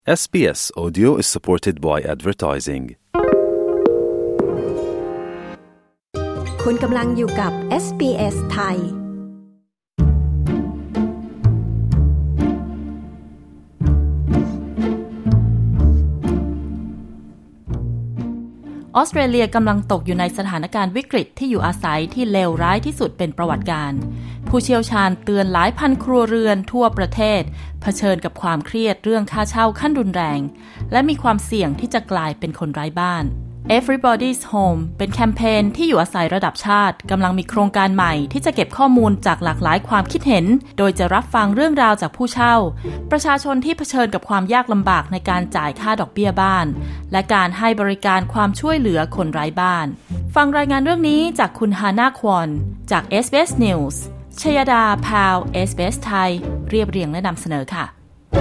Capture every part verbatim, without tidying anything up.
เอส บี เอส Audio is supported by advertising. คุณกำลังอยู่กับ เอส บี เอส ไทยออสเตรเลียกำลังตกอยู่ในสถานการณ์วิกฤตที่อยู่อาศัยที่เลวร้ายที่สุดเป็นประวัติการผู้เชี่ยวชาญเตือนหลายพันครัวเรือนทั่วประเทศเผชิญกับความเครียดเรื่องค่าเช่าขั้นรุนแรงและมีความเสี่ยงที่จะกลายเป็นคนไร้บ้าน Everybody's Home เป็นแคมเปญที่อยู่อาศัยระดับชาติกำลังมีโครงการใหม่ที่จะเก็บข้อมูลจากหลากหลายความคิดเห็นโดยจะรับฟังเรื่องราวจากผู้เช่าประชาชนที่เผชิญกับความยากลำบากในการจ่ายค่าดอกเบี้ยบ้านและการให้บริการความช่วยเหลือคนไร้บ้านฟังรายงานเรื่องนี้จากคุณฮาน่าควอนจาก เอส บี เอส News ชยดาพาว เอส บี เอส ไทยเรียบเรียงและนำเสนอค่ะ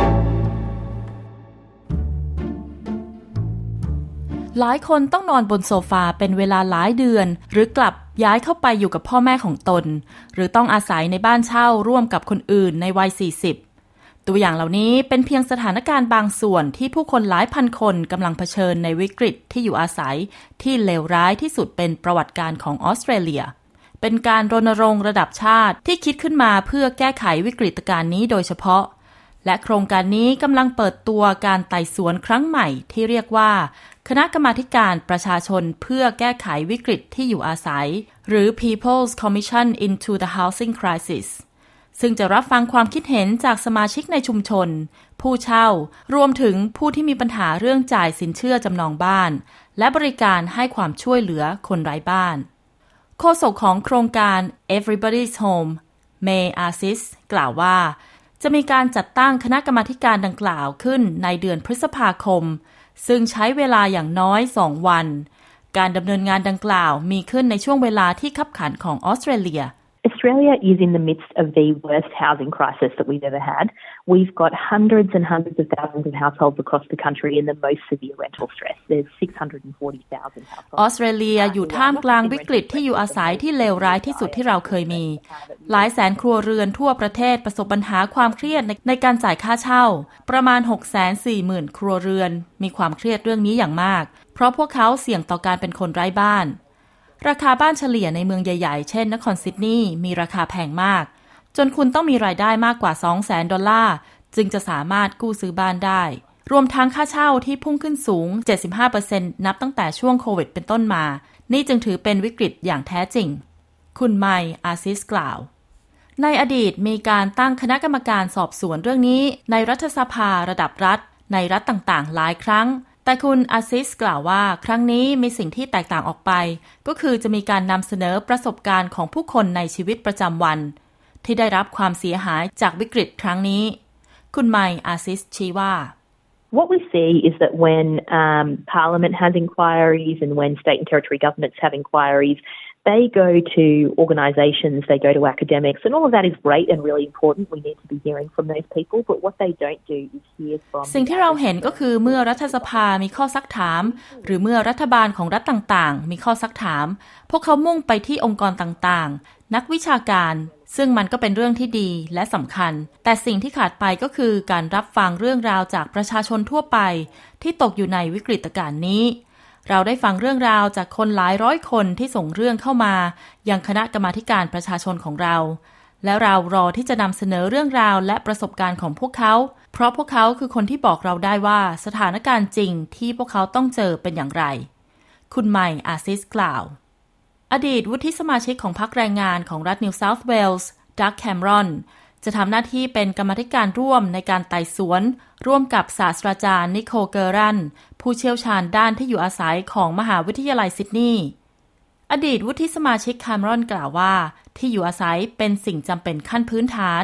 หลายคนต้องนอนบนโซฟาเป็นเวลาหลายเดือนหรือกลับย้ายเข้าไปอยู่กับพ่อแม่ของตนหรือต้องอาศัยในบ้านเช่าร่วมกับคนอื่นในวัยสี่สิบตัวอย่างเหล่านี้เป็นเพียงสถานการณ์บางส่วนที่ผู้คนหลายพันคนกำลังเผชิญในวิกฤตที่อยู่อาศัยที่เลวร้ายที่สุดเป็นประวัติการของออสเตรเลียเป็นการรณรงค์ระดับชาติที่คิดขึ้นมาเพื่อแก้ไขวิกฤตการณ์นี้โดยเฉพาะและโครงการนี้กำลังเปิดตัวการไต่สวนครั้งใหม่ที่เรียกว่าคณะกรรมาธิการประชาชนเพื่อแก้ไขวิกฤตที่อยู่อาศัยหรือ People's Commission into the Housing Crisis ซึ่งจะรับฟังความคิดเห็นจากสมาชิกในชุมชนผู้เช่ารวมถึงผู้ที่มีปัญหาเรื่องจ่ายสินเชื่อจำนองบ้านและบริการให้ความช่วยเหลือคนไร้บ้านโฆษกของโครงการ Everybody's Home เมย์อาซิสกล่าวว่าจะมีการจัดตั้งคณะกรรมาธิการดังกล่าวขึ้นในเดือนพฤษภาคมซึ่งใช้เวลาอย่างน้อยสองวันการดำเนินงานดังกล่าวมีขึ้นในช่วงเวลาที่คับขันของออสเตรเลีย Australia is in the midst of the worst housing crisis that we've ever had. We've got hundreds and hundreds of thousands of households across the country in the most severe rental stress. There's six hundred forty thousand households. ออสเตรเลียอยู่ท่ามกลางวิกฤตที่อยู่อาศัยที่เลวร้ายที่สุดที่เราเคยมีหลายแสนครัวเรือนทั่วประเทศประสบปัญหาความเครียดใน, ในการจ่ายค่าเช่าประมาณ หกแสนสี่หมื่น ครัวเรือนมีความเครียดเรื่องนี้อย่างมากเพราะพวกเขาเสี่ยงต่อการเป็นคนไร้บ้านราคาบ้านเฉลี่ยในเมืองใหญ่ๆเช่นนครซิดนีย์มีราคาแพงมากจนคุณต้องมีรายได้มากกว่า สองแสน ดอลลาร์จึงจะสามารถกู้ซื้อบ้านได้รวมทั้งค่าเช่าที่พุ่งขึ้นสูง เจ็ดสิบห้าเปอร์เซ็นต์ นับตั้งแต่ช่วงโควิดเป็นต้นมานี่จึงถือเป็นวิกฤตอย่างแท้จริงคุณไมค์อาซิสกล่าวในอดีตมีการตั้งคณะกรรมการสอบสวนเรื่องนี้ในรัฐสภาระดับรัฐในรัฐต่างๆหลายครั้งแต่คุณอาซิสกล่าวว่าครั้งนี้มีสิ่งที่แตกต่างออกไปก็คือจะมีการนำเสนอประสบการณ์ของผู้คนในชีวิตประจำวันที่ได้รับความเสียหายจากวิกฤตครั้งนี้คุณไมค์อาซิสชี้ว่า What we see is that when um, Parliament has inquiries and when state and territory governments have inquiries, they go to organisations, they go to academics, and all of that is great and really important. We need to be hearing from those people, but what they don't do is hear from... สิ่งที่เราเห็นก็คือเมื่อรัฐสภามีข้อซักถามหรือเมื่อรัฐบาลของรัฐต่างๆมีข้อซักถามพวกเขามุ่งไปที่องค์กรต่างๆนักวิชาการซึ่งมันก็เป็นเรื่องที่ดีและสำคัญแต่สิ่งที่ขาดไปก็คือการรับฟังเรื่องราวจากประชาชนทั่วไปที่ตกอยู่ในวิกฤตการณ์นี้เราได้ฟังเรื่องราวจากคนหลายร้อยคนที่ส่งเรื่องเข้ามายังคณะกรรมาธิการประชาชนของเราและเรารอที่จะนำเสนอเรื่องราวและประสบการณ์ของพวกเขาเพราะพวกเขาคือคนที่บอกเราได้ว่าสถานการณ์จริงที่พวกเขาต้องเจอเป็นอย่างไรคุณไมค์อาซิสกล่าวอดีตวุฒิสมาชิกของพรรคแรงงานของรัฐนิวเซาท์เวลส์ดักแคมรอนจะทำหน้าที่เป็นกรรมาธิการร่วมในการไต่สวนร่วมกับศาสตราจารย์นิโคลเกอรันผู้เชี่ยวชาญด้านที่อยู่อาศัยของมหาวิทยาลัยซิดนีย์อดีตวุฒิสมาชิกแคมรอนกล่าวว่าที่อยู่อาศัยเป็นสิ่งจำเป็นขั้นพื้นฐาน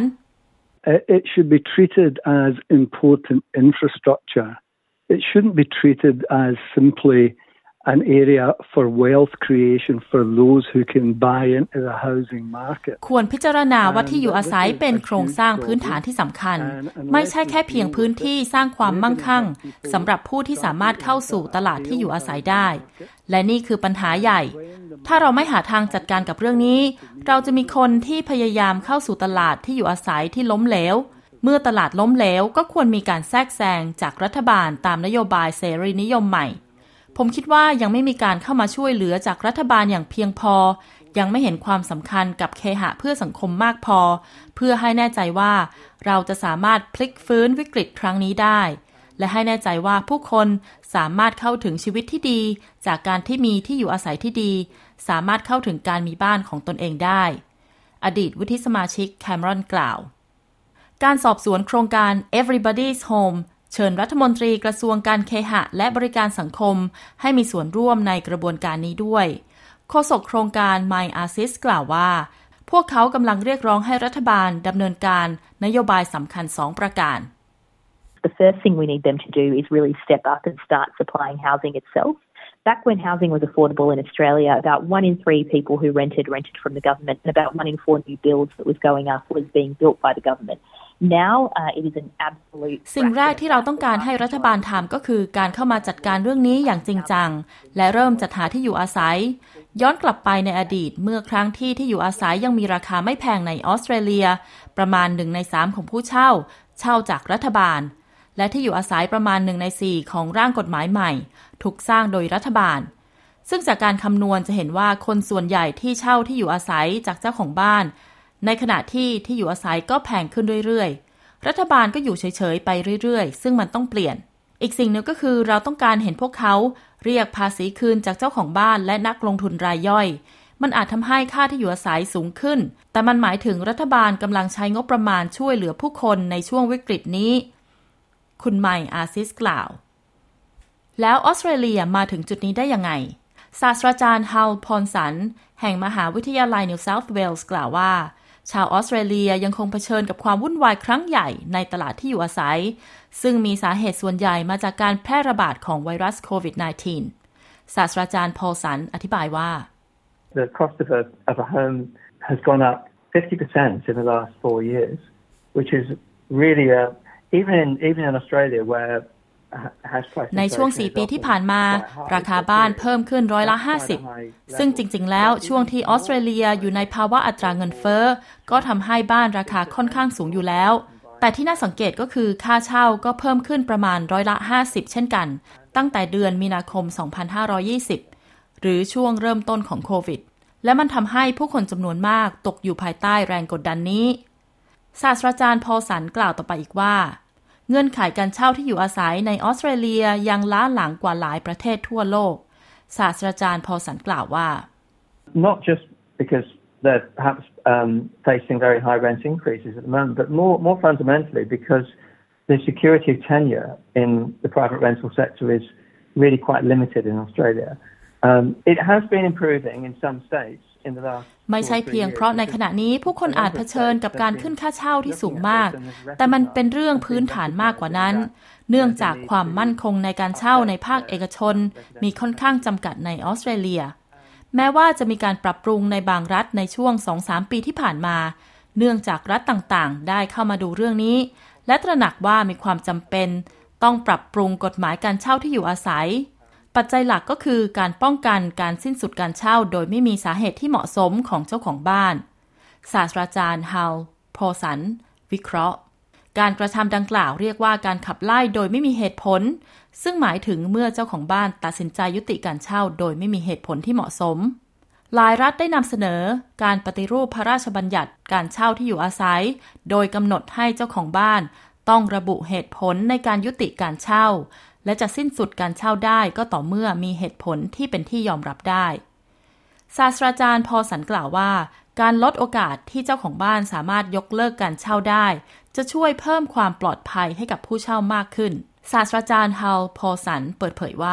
It should be treated as important infrastructure. It shouldn't be treated as simply an area for wealth creation for those who can buy into the housing market ควรพิจารณาว่าที่อยู่อาศัยเป็นโครงสร้างพื้นฐานที่สำคัญไม่ใช่แค่เพียงพื้นที่สร้างความมั่งคั่งสำหรับผู้ที่สามารถเข้าสู่ตลาดที่อยู่อาศัยได้และนี่คือปัญหาใหญ่ถ้าเราไม่หาทางจัดการกับเรื่องนี้เราจะมีคนที่พยายามเข้าสู่ตลาดที่อยู่อาศัยที่ล้มเหลวเมื่อตลาดล้มเหลวก็ควรมีการแทรกแซงจากรัฐบาลตามนโยบายเสรีนิยมใหม่ผมคิดว่ายังไม่มีการเข้ามาช่วยเหลือจากรัฐบาลอย่างเพียงพอยังไม่เห็นความสำคัญกับเคหะเพื่อสังคมมากพอเพื่อให้แน่ใจว่าเราจะสามารถพลิกฟื้นวิกฤตครั้งนี้ได้และให้แน่ใจว่าผู้คนสามารถเข้าถึงชีวิตที่ดีจากการที่มีที่อยู่อาศัยที่ดีสามารถเข้าถึงการมีบ้านของตนเองได้อดีตวุฒิสมาชิกแคมรอนกล่าวการสอบสวนโครงการ Everybody's Home เชิญรัฐมนตรีกระทรวงการเคหะและบริการสังคมให้มีส่วนร่วมในกระบวนการนี้ด้วยโฆษกโครงการ My Assist กล่าวว่าพวกเขากำลังเรียกร้องให้รัฐบาลดำเนินการนโยบายสำคัญสองประการ The first thing we need them to do is really step up and start supplying housing itself. Back when housing was affordable in Australia, about one in three people who rented rented from the government, and about one in four new builds that was going up was being built by the government. Now uh, it is an absolute สิ่งแรกที่เราต้องการให้รัฐบาลทำก็คือการเข้ามาจัดการเรื่องนี้อย่างจริงจังและเริ่มจัดหาที่อยู่อาศัยย้อนกลับไปในอดีตเมื่อครั้งที่ที่อยู่อาศัยยังมีราคาไม่แพงในออสเตรเลียประมาณหนึ่งในสามของผู้เช่าเช่าจากรัฐบาลและที่อยู่อาศัยประมาณหนึ่งในสี่ของร่างกฎหมายใหม่ถูกสร้างโดยรัฐบาลซึ่งจากการคำนวณจะเห็นว่าคนส่วนใหญ่ที่เช่าที่อยู่อาศัยจากเจ้าของบ้านในขณะที่ที่อยู่อาศัยก็แพงขึ้นเรื่อยๆรัฐบาลก็อยู่เฉยๆไปเรื่อยๆซึ่งมันต้องเปลี่ยนอีกสิ่งหนึ่งก็คือเราต้องการเห็นพวกเขาเรียกภาษีคืนจากเจ้าของบ้านและนักลงทุนรายย่อยมันอาจทำให้ค่าที่อยู่อาศัยสูงขึ้นแต่มันหมายถึงรัฐบาลกำลังใช้งบประมาณช่วยเหลือผู้คนในช่วงวิกฤตนี้คุณไมค์อาซิสกล่าวแล้วออสเตรเลียมาถึงจุดนี้ได้ยังไงศาสตราจารย์ฮัลพรสันแห่งมหาวิทยาลัยนิวเซาท์เวลส์กล่าวว่าชาวออสเตรเลียยังคงเผชิญกับความวุ่นวายครั้งใหญ่ในตลาดที่อยู่อาศัยซึ่งมีสาเหตุส่วนใหญ่มาจากการแพร่ระบาดของไวรัสโควิด สิบเก้า ศาสตราจารย์พอลสันอธิบายว่า The cost of a, of a home has gone up fifty percent in the last four years, which is really a, even in even in Australia whereในช่วงสี่ปีที่ผ่านมาราคาบ้านเพิ่มขึ้นร้อยละห้าสิบซึ่งจริงๆแล้วช่วงที่ออสเตรเลียอยู่ในภาวะอัตราเงินเฟ้อก็ทำให้บ้านราคาค่อนข้างสูงอยู่แล้วแต่ที่น่าสังเกตก็คือค่าเช่าก็เพิ่มขึ้นประมาณร้อยละห้าสิบเช่นกันตั้งแต่เดือนมีนาคมสองพันห้าร้อยยี่สิบหรือช่วงเริ่มต้นของโควิดและมันทำให้ผู้คนจำนวนมากตกอยู่ภายใต้แรงกดดันนี้ศาสตราจารย์พอลสันกล่าวต่อไปอีกว่าเงื่อนไขการเช่าที่อยู่อาศัยในออสเตรเลียยังล้าหลังกว่าหลายประเทศทั่วโลกศาสตราจารย์พอลสันกล่าวว่า Not just because they're perhaps um, facing very high rent increases at the moment, but more more fundamentally because the security of tenure in the private rental sector is really quite limited in Australia. Um, it has been improving in some states. ไม่ใช่เพียงเพราะในขณะนี้ผู้คนอาจเผชิญกับการขึ้นค่าเช่าที่สูงมากแต่มันเป็นเรื่องพื้นฐานมากกว่านั้นเนื่องจากความมั่นคงในการเช่าในภาคเอกชนมีค่อนข้างจำกัดในออสเตรเลียแม้ว่าจะมีการปรับปรุงในบางรัฐในช่วง สองถึงสาม ปีที่ผ่านมาเนื่องจากรัฐต่างๆได้เข้ามาดูเรื่องนี้และตระหนักว่ามีความจำเป็นต้องปรับปรุงกฎหมายการเช่าที่อยู่อาศัยปัจจัยหลักก็คือการป้องกันการสิ้นสุดการเช่าโดยไม่มีสาเหตุที่เหมาะสมของเจ้าของบ้านศาสตราจารย์ฮัลพอลสันวิเคราะห์การกระทำดังกล่าวเรียกว่าการขับไล่โดยไม่มีเหตุผลซึ่งหมายถึงเมื่อเจ้าของบ้านตัดสินใจยุติการเช่าโดยไม่มีเหตุผลที่เหมาะสมหลายรัฐได้นำเสนอการปฏิรูปพระราชบัญญัติการเช่าที่อยู่อาศัยโดยกำหนดให้เจ้าของบ้านต้องระบุเหตุผลในการยุติการเช่าและจะสิ้นสุดการเช่าได้ก็ต่อเมื่อมีเหตุผลที่เป็นที่ยอมรับได้ศาสตราจารย์พอลสันกล่าวว่าการลดโอกาสที่เจ้าของบ้านสามารถยกเลิกการเช่าได้จะช่วยเพิ่มความปลอดภัยให้กับผู้เช่ามากขึ้นศาสตราจารย์ฮัลพอลสันเปิดเผยว่า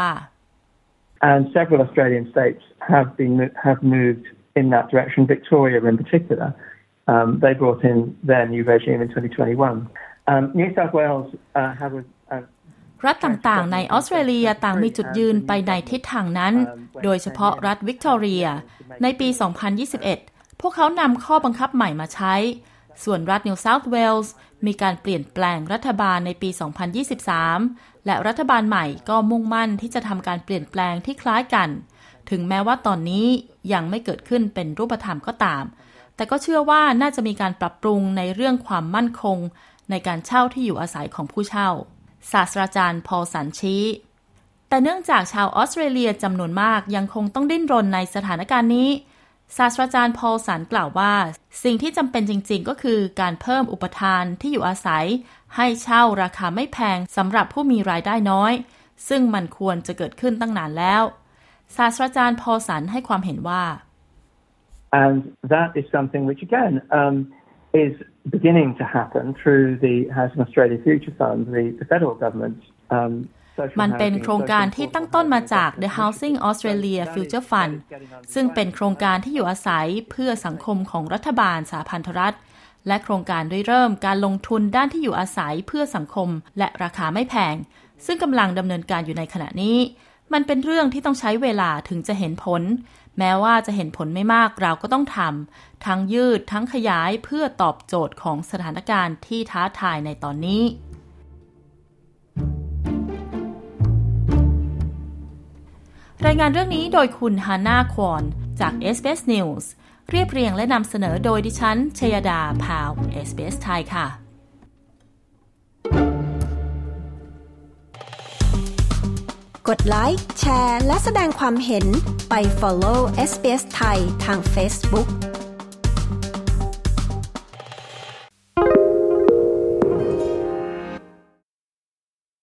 And several Australian states have been have moved in that direction. Victoria, in particular, um, they brought in their new regime in twenty twenty-one. Um, New South Wales uh, have a รัฐต่างๆในออสเตรเลียต่างมีจุดยืนไปในทิศทางนั้นโดยเฉพาะรัฐวิกตอเรียในปี สองพันยี่สิบเอ็ด พวกเขานำข้อบังคับใหม่มาใช้ส่วนรัฐนิวเซาท์เวลส์มีการเปลี่ยนแปลงรัฐบาลในปี สองพันยี่สิบสาม และรัฐบาลใหม่ก็มุ่งมั่นที่จะทำการเปลี่ยนแปลงที่คล้ายกันถึงแม้ว่าตอนนี้ยังไม่เกิดขึ้นเป็นรูปธรรมก็ตามแต่ก็เชื่อว่าน่าจะมีการปรับปรุงในเรื่องความมั่นคงในในการเช่าที่อยู่อาศัยของผู้เช่าศาสตราจารย์พอลสันชี้แต่เนื่องจากชาวออสเตรเลียจำนวนมากยังคงต้องดิ้นรนในสถานการณ์นี้ศาสตราจารย์พอลสันกล่าวว่าสิ่งที่จำเป็นจริงๆก็คือการเพิ่มอุปทานที่อยู่อาศัยให้เช่าราคาไม่แพงสำหรับผู้มีรายได้น้อยซึ่งมันควรจะเกิดขึ้นตั้งนานแล้วศาสตราจารย์พอลสันให้ความเห็นว่า and that is something which again um, is beginning to happen through the Housing Australia Future Fund, the, the federal government um, มันเป็นโครงการที่ตั้งต้นมาจาก The Housing Australia Future Fund ซึ่งเป็นโครงการที่อยู่อาศัยเพื่อสังคมของรัฐบาลสหพันธรัฐและโครงการได้เริ่มการลงทุนด้านที่อยู่อาศัยเพื่อสังคมและราคาไม่แพงซึ่งกำลังดำเนินการอยู่ในขณะนี้มันเป็นเรื่องที่ต้องใช้เวลาถึงจะเห็นผลแม้ว่าจะเห็นผลไม่มากเราก็ต้องทำทั้งยืดทั้งขยายเพื่อตอบโจทย์ของสถานการณ์ที่ท้าทายในตอนนี้รายงานเรื่องนี้โดยคุณฮาน่าควอนจาก เอส บี เอส News เรียบเรียงและนำเสนอโดยดิฉันชยดาพาว เอส บี เอส ไทยค่ะกดไลค์แชร์และแสดงความเห็นไป follow เอส บี เอส ไทยทาง Facebook